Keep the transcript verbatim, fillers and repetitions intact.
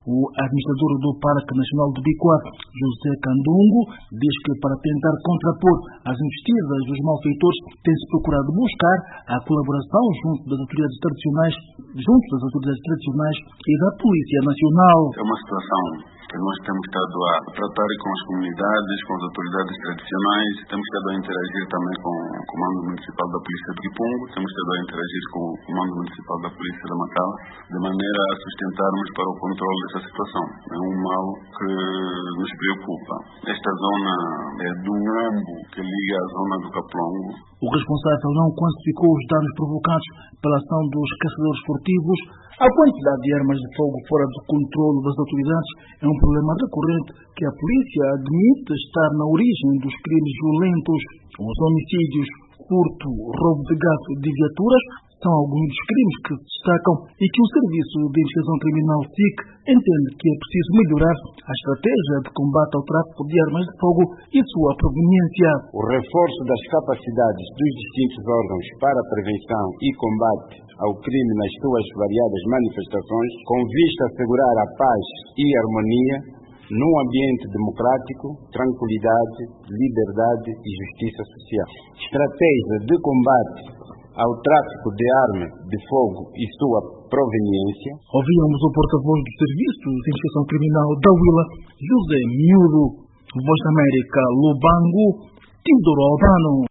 O administrador do Parque Nacional de Bicuá, José Candungo, diz que para tentar contrapor as investidas dos malfeitores tem-se procurado buscar a colaboração junto das autoridades tradicionais, junto das autoridades tradicionais e da Polícia Nacional. É uma situação que nós temos estado a tratar com as comunidades, com as autoridades tradicionais, temos estado a interagir também com o Comando Municipal da Polícia de Kipungo, temos estado a interagir com o Comando Municipal da Polícia de Macala, de maneira a sustentarmos para o controle dessa situação. É um mal que nos preocupa. Esta zona é do Nhambo, que liga à zona do Caplongo. O responsável não quantificou os danos provocados pela ação dos caçadores furtivos. A quantidade de armas de fogo fora do controle das autoridades é um problema recorrente que a polícia admite estar na origem dos crimes violentos. Os homicídios, furto, roubo de gado e de viaturas são alguns dos crimes que se destacam e que o Serviço de Investigação Criminal S I C entende que é preciso melhorar a estratégia de combate ao tráfico de armas de fogo e sua proveniência. O reforço das capacidades dos distintos órgãos para a prevenção e combate ao crime nas suas variadas manifestações, com vista a assegurar a paz e a harmonia num ambiente democrático, tranquilidade, liberdade e justiça social. Estratégia de combate ao tráfico de armas de fogo e sua proveniência. Ouvíamos o porta-voz do Serviço de Investigação Criminal da Huila, José Miúdo. Voz da América, Lubango, Teodoro Albano.